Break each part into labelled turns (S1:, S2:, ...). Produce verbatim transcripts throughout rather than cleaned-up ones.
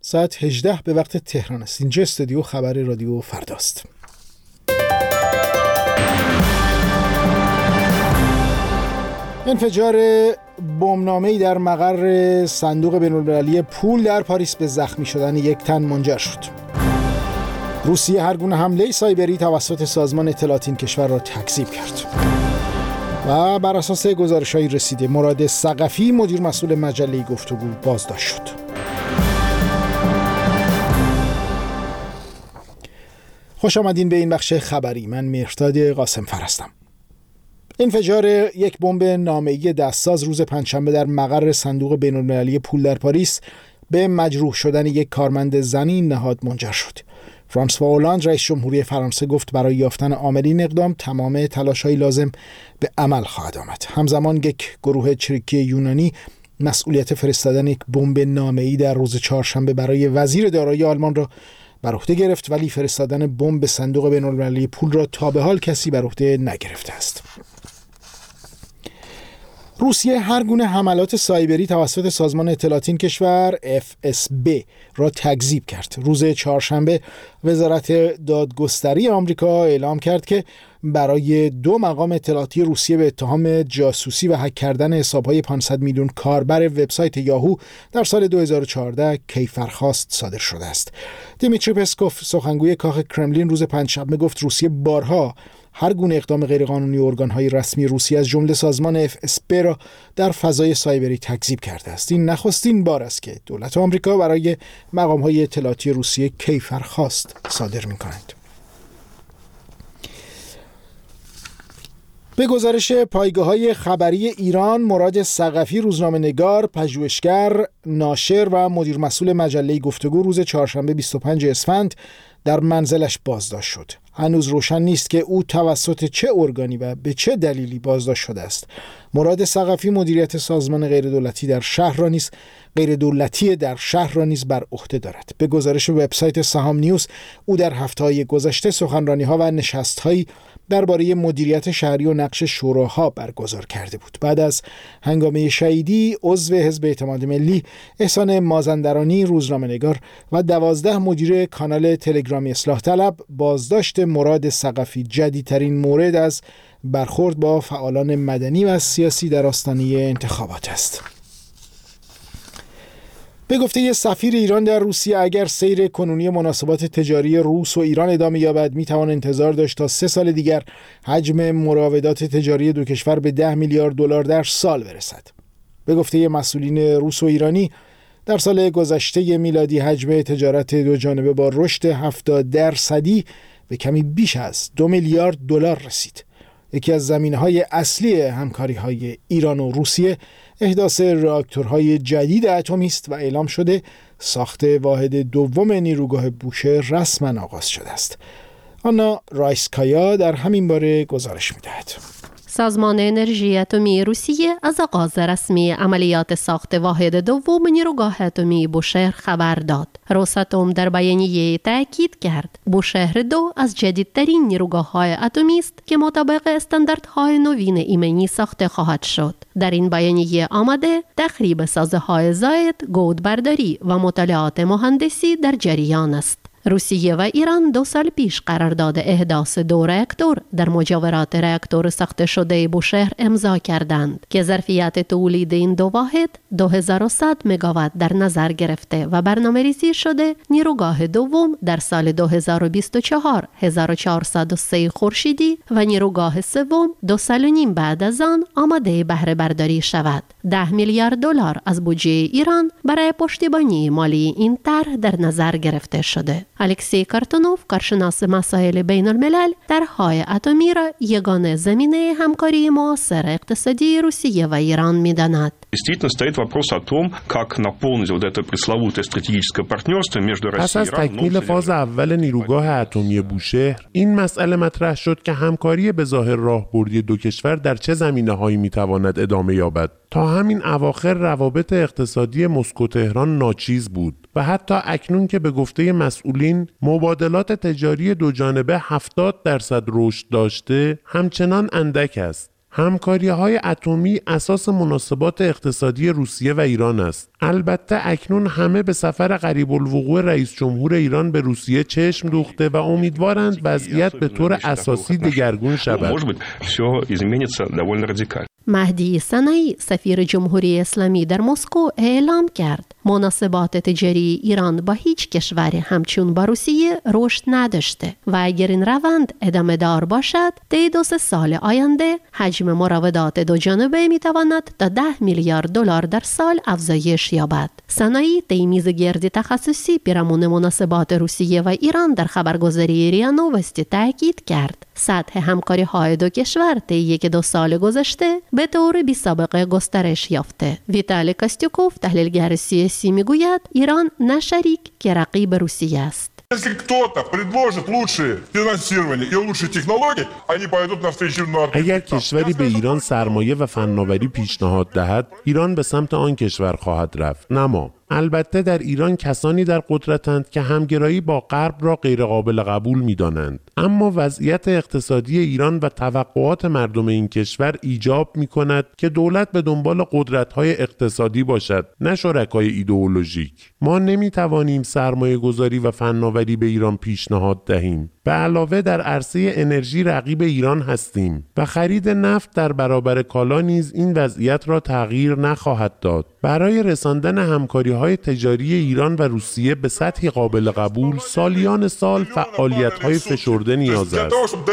S1: ساعت هجده به وقت تهران است. اینجا استودیو خبر رادیو فرداست. انفجار بمب‌نامه‌ای در مقر صندوق بین‌المللی پول در پاریس به زخمی شدن یک تن منجر شد. روسیه هر گونه حمله سایبری توسط سازمان اطلاعاتی این کشور را تکذیب کرد. و بر اساس گزارش‌های رسیده مراد ثقفی مدیر مسئول مجله گفتگو بازداشت شد. خوش آمدین به این بخش خبری. من مهرداد قاسم‌فر هستم. انفجار یک بمب نامه‌ای دستساز روز پنجشنبه در مقر صندوق بین‌المللی پول در پاریس به مجروح شدن یک کارمند زن این نهاد منجر شد. فرانسوا اولاند رئیس جمهوری فرانسه گفت برای یافتن عامل این اقدام تمام تلاش‌های لازم به عمل خواهد آمد. همزمان یک گروه چریکی یونانی مسئولیت فرستادن یک بمب نامه‌ای در روز چهارشنبه برای وزیر دارایی آلمان را بر عهده گرفت، ولی فرستادن بمب به صندوق بین‌المللی پول را تا به حال کسی بر عهده نگرفته است. روسیه هر گونه حملات سایبری توسط سازمان اطلاعاتی این کشور اف اس بی را تکذیب کرد. روز چهارشنبه وزارت دادگستری آمریکا اعلام کرد که برای دو مقام اطلاعاتی روسیه به اتهام جاسوسی و هک کردن حساب‌های پانصد میلیون کاربر وبسایت یاهو در سال دو هزار و چهارده کیفرخواست صادر شده است. دیمیتری پسکوف سخنگوی کاخ کرملین روز پنجشنبه گفت روسیه بارها هر گونه اقدام غیرقانونی ارگان‌های رسمی روسیه از جمله سازمان اف اس بی را در فضای سایبری تکذیب کرده است. این نخستین بار است که دولت آمریکا برای مقام‌های اطلاعاتی روسیه کیفرخواست صادر می‌کند. به گزارش پایگاه‌های خبری ایران، مراد ثقفی روزنامه‌نگار، پژوهشگر، ناشر و مدیر مسئول مجله گفتگو روز چهارشنبه بیست و پنج اسفند در منزلش بازداشت شد. هنوز روشن نیست که او توسط چه ارگانی و به چه دلیلی بازداشت شده است. مراد ثقفی مدیریت سازمان غیردولتی در شهر را نیز غیردولتی در شهر را نیز بر عهده دارد. به گزارش وبسایت سهام نیوز، او در هفته‌های گذشته سخنرانی‌ها و نشست‌هایی درباره مدیریت شهری و نقش شوراها برگزار کرده بود. بعد از هنگامه شهیدی، عضو حزب اعتماد ملی احسان مازندرانی روزنامه‌نگار و دوازده مدیر کانال تلگرامی اصلاح طلب، بازداشت مراد ثقفی جدیدترین مورد از برخورد با فعالان مدنی و سیاسی در آستانه انتخابات است. به گفته سفیر ایران در روسیه، اگر سیر کنونی مناسبات تجاری روس و ایران ادامه یابد، میتوان انتظار داشت تا سه سال دیگر حجم مراودات تجاری دو کشور به ده میلیارد دلار در سال برسد. به گفته مسئولین روس و ایرانی، در سال گذشته میلادی حجم تجارت دو جانبه با رشد هفتاد درصدی به کمی بیش از دو میلیارد دلار رسید. یکی از زمینه‌های اصلی همکاری‌های ایران و روسیه احداث راکتورهای جدید اتمی است و اعلام شده ساخت واحد دوم نیروگاه بوشهر رسما آغاز شده است. آنا رایسکایا در همین باره گزارش می‌دهد.
S2: سازمان انرژی اتمی روسیه از آغاز رسمی عملیات ساخت واحد دوم نیروگاه اتمی بوشهر خبر داد. روساتوم در بیانیه تاکید کرد بوشهر دو از جدیدترین نیروگاه‌های اتمی است که مطابق استانداردهای نوین ایمنی ساخته خواهد شد. در این بیانیه آمده تخریب سازه‌های زاید، گودبرداری و مطالعات مهندسی در جریان است. روسیه و ایران دو سال پیش قرارداد احداث دو راکتور در مجاورات راکتور ساخته شده بوشهر امضا کردند که ظرفیت تولید این دو واحد دو هزار و صد مگاوات در نظر گرفته و برنامه‌ریزی شده نیروگاه دوم در سال دو هزار و بیست و چهار هزار و چهارصد و سه خورشیدی و نیروگاه سوم دو سال و نیم بعد از آن آماده بهره برداری شود. ده میلیارد دلار از بودجه ایران برای پشتیبانی مالی این طرح در نظر گرفته شده. الکسی کارتونوف، کارشناس مسائل بین الملل، طرح‌های اتمی را یگانه زمینه همکاری معاصر اقتصادی روسیه و ایران می‌داند.
S3: Действительно стоит вопрос о том, как наполнить вот это пресловутое стратегическое партнерство между Россией и Ираном.
S4: پس از تکمیل فاز اول نیروگاه اتمی بوشهر، این مسئله مطرح شد که همکاری به ظاهر راهبردی دو کشور در چه زمینه‌هایی می‌تواند ادامه یابد. تا همین اواخر روابط اقتصادی مسکو تهران ناچیز بود و حتی اکنون که به گفته مسئولین مبادلات تجاری دو جانبه هفتاد درصد رشد داشته، همچنان اندک است. همکاری‌های اتمی اساس مناسبات اقتصادی روسیه و ایران است. البته اکنون همه به سفر قریب الوقوع رئیس جمهور ایران به روسیه چشم دوخته و امیدوارند وضعیت به طور اساسی دگرگون شود.
S2: مهدی سنایی سفیر جمهوری اسلامی در مسکو اعلام کرد مناسبات تجاری ایران با هیچ کشوری همچون با روسیه رشد نداشته و اگر این روند ادامه دار باشد طی دو سه سال آینده حجم مراودات دو جانبه میتواند تا ده میلیارد دلار در سال افزایش یابد. سنایی طی میز گردی تخصصی پیرامون مناسبات روسیه و ایران در خبرگزاری ریا نووستی تاکید کرد سطح همکاری های دو کشور طی یک دو سال گذشته به طور بی سابقه گسترش یافته. ویتالی کاستیوکوف تحلیلگر سیاسی میگوید ایران نه شریک که رقیب روسیه است.
S5: Если кто-то предложит лучшее финансирование и лучшие технологии, они пойдут навстречу НАТО.
S4: اگر کشوری به ایران سرمایه و فناوری پیشنهاد دهد، ایران به سمت آن کشور خواهد رفت، نه ما. البته در ایران کسانی در قدرتند که همگرایی با غرب را غیرقابل قبول می‌دانند، اما وضعیت اقتصادی ایران و توقعات مردم این کشور ایجاب می‌کند که دولت به دنبال قدرت‌های اقتصادی باشد، نه شرکای ایدئولوژیک. ما نمی‌توانیم سرمایه‌گذاری و فناوری به ایران پیشنهاد دهیم. به علاوه در عرصه انرژی رقیب ایران هستیم و خرید نفت در برابر کالا نیز این وضعیت را تغییر نخواهد داد. برای رساندن همکاری‌های تجاری ایران و روسیه به سطحی قابل قبول سالیان سال فعالیت‌های فشرده نیاز است.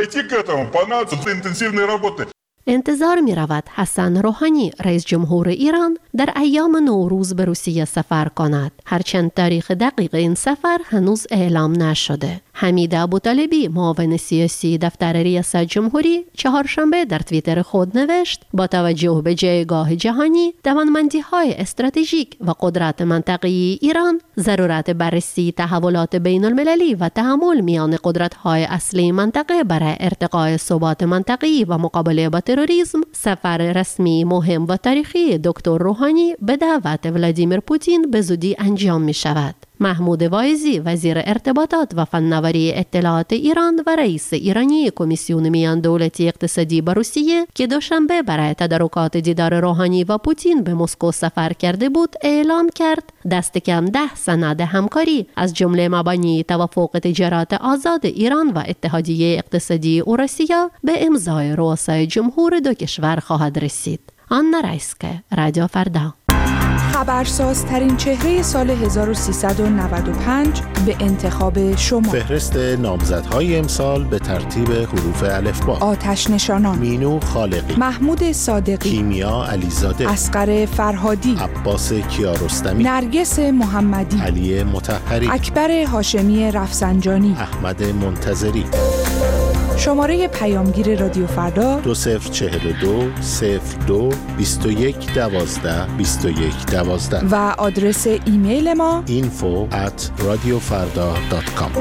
S2: انتظار می رود حسن روحانی رئیس جمهور ایران در ایام نوروز به روسیه سفر کند. هرچند تاریخ دقیق این سفر هنوز اعلام نشده. حمید ابوطالبی معاون سیاسی دفتر ریاست جمهوری چهارشنبه در توییتر خود نوشت با توجه به جایگاه جهانی، توانمندی‌های استراتژیک و قدرت منطقه‌ای ایران، ضرورت بررسی تحولات بین المللی و تحمل میان قدرت‌های اصلی منطقه برای ارتقاء ثبات منطقه‌ای و مقابله با تروریسم، سفر رسمی مهم و تاریخی دکتر روحانی به دعوت ولادیمیر پوتین به زودی انجام می شود. محمود واعظی وزیر ارتباطات و فناوری اطلاعات ایران و رئیس ایرانی کمیسیون میان دولتی اقتصادی با روسیه که دوشنبه برای تدارکات دیدار روحانی و پوتین به مسکو سفر کرده بود اعلام کرد دست کم ده سند همکاری از جمله مبانی توافق تجارت آزاد ایران و اتحادیه اقتصادی اوراسیا به امضای رؤسای جمهور دو کشور خواهد رسید. آنا رایسکه، رادیو فردا.
S6: خبرسازترین چهره سال هزار و سیصد و نود و پنج به انتخاب شما.
S7: فهرست نامزدهای امسال به ترتیب حروف الفبا:
S6: آتش نشانان،
S7: مینو خالقی،
S6: محمود صادقی،
S7: کیمیا علیزاده،
S6: اصغر فرهادی،
S7: عباس کیارستمی،
S6: نرگس محمدی،
S7: علی مطهری،
S6: اکبر هاشمی رفسنجانی،
S7: احمد منتظری.
S6: شماره پیامگیر رادیو فردا
S7: دو صفر چهل و دو صفر دو بیست و یک دوازده بیست و یک دوازده
S6: و آدرس ایمیل ما
S7: اینفو ات رادیو فردا دات کام.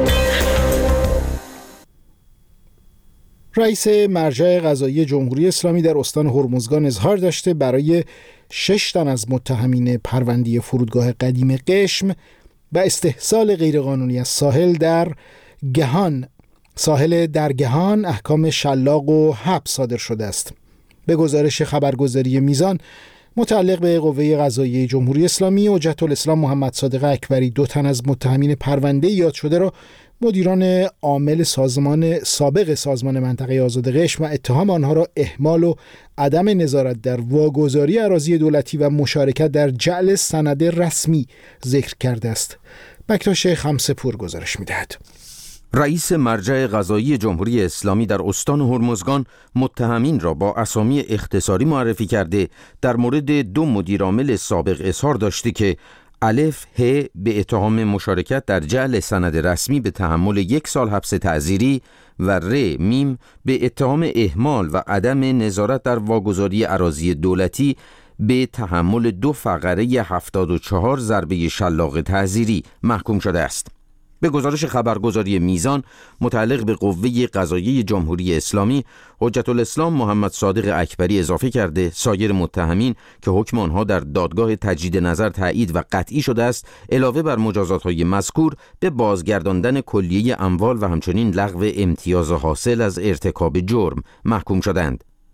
S1: رئیس مرجع قضایی جمهوری اسلامی در استان هرمزگان اظهار داشته برای شش تن از متهمین پرونده فرودگاه قدیم قشم و استحصال غیرقانونی از ساحل در گهان ساحل در گهان احکام شلاق و حبس صادر شده است. به گزارش خبرگزاری میزان متعلق به قوه قضاییه جمهوری اسلامی، حجت الاسلام محمد صادق اکبری دو تن از متهمین پرونده یاد شده را مدیران عامل سازمان سابق سازمان منطقه آزاد قشم و اتهام آنها را اهمال و عدم نظارت در واگذاری اراضی دولتی و مشارکت در جعل سند رسمی ذکر کرده است. بکتاش خمسه‌پور گزارش می‌دهد.
S8: رئیس مرجع قضایی جمهوری اسلامی در استان هرمزگان متهمین را با اسامی اختصاری معرفی کرده در مورد دو مدیرعامل سابق اظهار داشته که الف ه به اتهام مشارکت در جعل سند رسمی به تحمل یک سال حبس تعزیری و ر میم به اتهام اهمال و عدم نظارت در واگذاری اراضی دولتی به تحمل دو فقره هفتاد و چهار ضربه شلاق تعزیری محکوم شده است. به گزارش خبرگزاری میزان متعلق به قوه قضاییه جمهوری اسلامی، حجت الاسلام محمد صادق اکبری اضافه کرده سایر متهمین که حکم آنها در دادگاه تجدید نظر تایید و قطعی شده است، علاوه بر مجازات‌های مذکور به بازگرداندن کلیه اموال و همچنین لغو امتیاز حاصل از ارتکاب جرم محکوم شدند.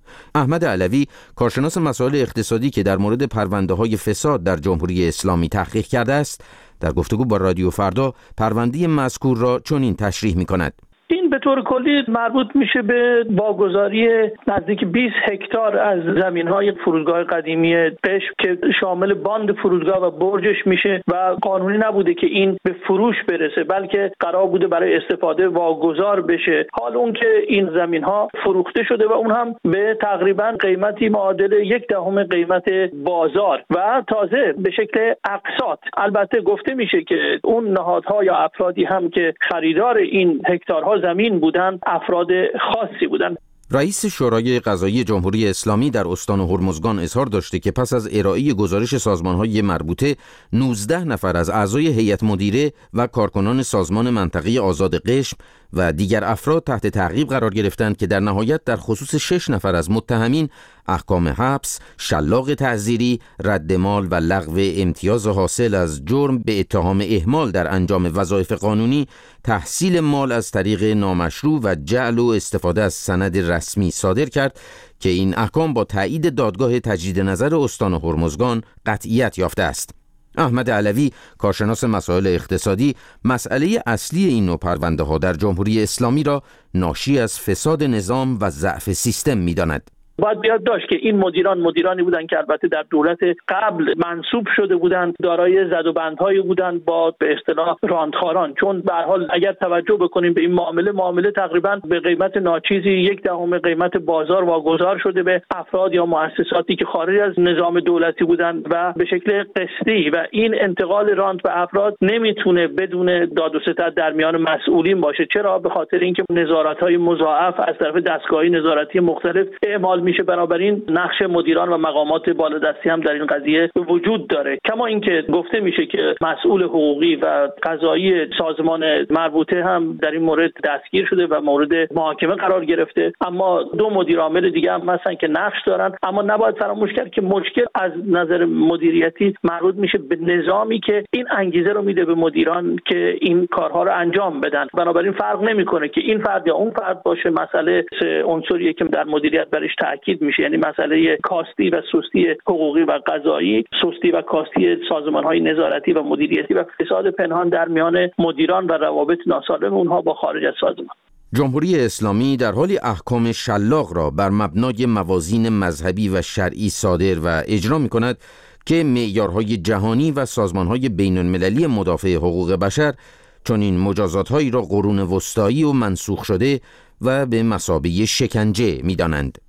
S8: احمد علوی، کارشناس مسائل اقتصادی که در مورد پرونده‌های فساد در جمهوری اسلامی تحقیق کرده است، در گفتگو با رادیو فردا پرونده مذکور را چنین تشریح می‌کند.
S9: این به طور کلی مربوط میشه به واگذاری نزدیک بیست هکتار از زمین‌های فرودگاه قدیمی قشم که شامل باند فرودگاه و برجش میشه و قانونی نبوده که این به فروش برسه، بلکه قرار بوده برای استفاده واگذار بشه. حال اون که این زمین‌ها فروخته شده و اون هم به تقریبا قیمتی معادل یک دهم قیمت بازار و تازه به شکل اقساط. البته گفته میشه که اون نهادها یا افرادی هم که خریدار این هکتارها زمین بودن افراد خاصی بودن.
S8: رئیس شورای قضایی جمهوری اسلامی در استان هرمزگان اظهار داشته که پس از ارائه گزارش سازمان‌های مربوطه نوزده نفر از اعضای هیئت مدیره و کارکنان سازمان منطقه آزاد قشم و دیگر افراد تحت تعقیب قرار گرفتند که در نهایت در خصوص شش نفر از متهمین احکام حبس، شلاق تعزیری، رد مال و لغو امتیاز حاصل از جرم به اتهام اهمال در انجام وظایف قانونی، تحصیل مال از طریق نامشروع و جعل و استفاده از سند رسمی صادر کرد که این احکام با تایید دادگاه تجدید نظر استان هرمزگان قطعیت یافته است. احمد علوی، کارشناس مسائل اقتصادی، مسئله اصلی این نوع پرونده‌ها در جمهوری اسلامی را ناشی از فساد نظام و ضعف سیستم می‌داند.
S9: باید بیاد داشت که این مدیران مدیرانی بودن که البته در دولت قبل منصوب شده بودند، دارای زد و بندهایی بودند با به اصطلاح راندخاران، چون به هر حال اگر توجه بکنیم به این معامله معامله تقریبا به قیمت ناچیزی یک دهم قیمت بازار واگذار شده به افراد یا مؤسساتی که خارج از نظام دولتی بودند و به شکل قسطی، و این انتقال راند به افراد نمیتونه بدون داد و ستد در میان مسئولین باشه. چرا؟ به خاطر اینکه نظارت‌های مضاعف از طرف دستگاه‌های نظارتی مختلف اعمال میشه. بنابراین نقش مدیران و مقامات بالادستی هم در این قضیه وجود داره. کما اینکه گفته میشه که مسئول حقوقی و قضایی سازمان مربوطه هم در این مورد دستگیر شده و مورد محاکمه قرار گرفته. اما دو مدیر عامل دیگه هم مثلا که نقش دارن. اما نباید فراموش کرد که مشکل از نظر مدیریتی مربوط میشه به نظامی که این انگیزه رو میده به مدیران که این کارها رو انجام بدن. بنابراین فرق نمیکنه که این فرد یا اون فرد باشه. مسئله عنصریه که در مدیریت برش تاکید میشه، یعنی مسئله کاستی و سستی حقوقی و قضایی، سستی و کاستی سازمان‌های نظارتی و مدیریتی و فساد پنهان در میان مدیران و روابط ناسالم اونها با خارج از سازمان.
S8: جمهوری اسلامی در حال احکام شلاق را بر مبنای موازین مذهبی و شرعی صادر و اجرا می‌کند که معیارهای جهانی و سازمان‌های بین‌المللی مدافع حقوق بشر چون این مجازات‌هایی را قرون وسطایی و منسوخ شده و به مثابه شکنجه می‌دانند.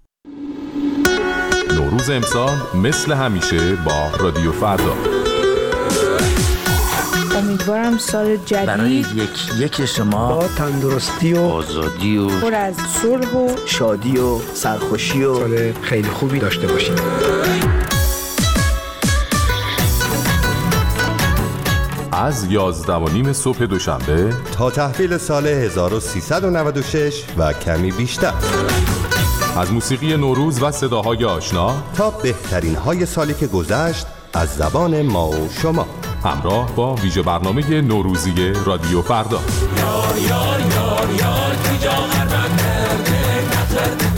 S10: نوروز امسال مثل همیشه با رادیو فردا.
S6: امیدوارم سال جدید
S11: برای یک یک شما
S12: با تندرستی و
S11: آزادی و
S6: پر از صلح و
S12: شادی و سرخوشی و سال خیلی خوبی داشته باشید.
S10: از یازده و نیم صبح دوشنبه
S13: تا تحویل سال هزار و سیصد و نود و شش و کمی بیشتر،
S10: از موسیقی نوروز و صداهای آشنا
S13: تا بهترین های سالی که گذشت از زبان ما و شما،
S10: همراه با ویژه برنامه نوروزی رادیو فردا. یار یار یار یار کی جا غربت کرده نظر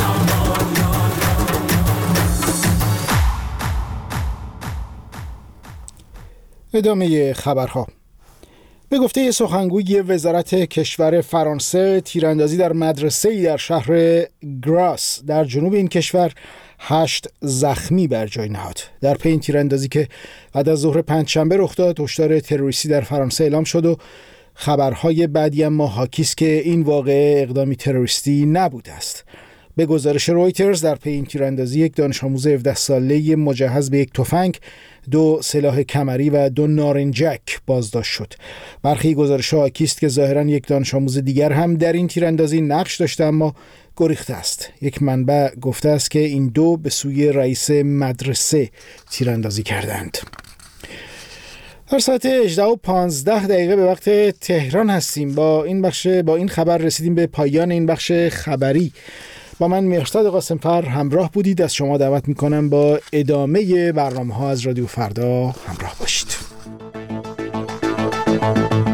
S1: ادامه خبرها. به گفته سخنگوی وزارت کشور فرانسه، تیراندازی در مدرسه‌ای در شهر گراس در جنوب این کشور هشت زخمی بر جای نهاد. در پی این تیراندازی که بعد از ظهر پنجشنبه رخ داد، هشدار تروریستی در فرانسه اعلام شد و خبرهای بعدی اما حاکی است که این واقعه اقدامی تروریستی نبوده است. به گزارش رویترز در پی این تیراندازی یک دانش آموز هفده ساله مجهز به یک تفنگ، دو سلاح کمری و دو نارنجک بازداشت شد. برخی گزارش‌ها حاکی است که ظاهراً یک دانش آموز دیگر هم در این تیراندازی نقش داشته اما گریخته است. یک منبع گفته است که این دو به سوی رئیس مدرسه تیراندازی کردند. در ساعت هجده و پانزده دقیقه به وقت تهران هستیم. با این بخش با این خبر رسیدیم به پایان این بخش خبری. با من مهرزاد قاسم‌فر همراه بودید. از شما دعوت میکنم با ادامه برنامه ها از رادیو فردا همراه باشید.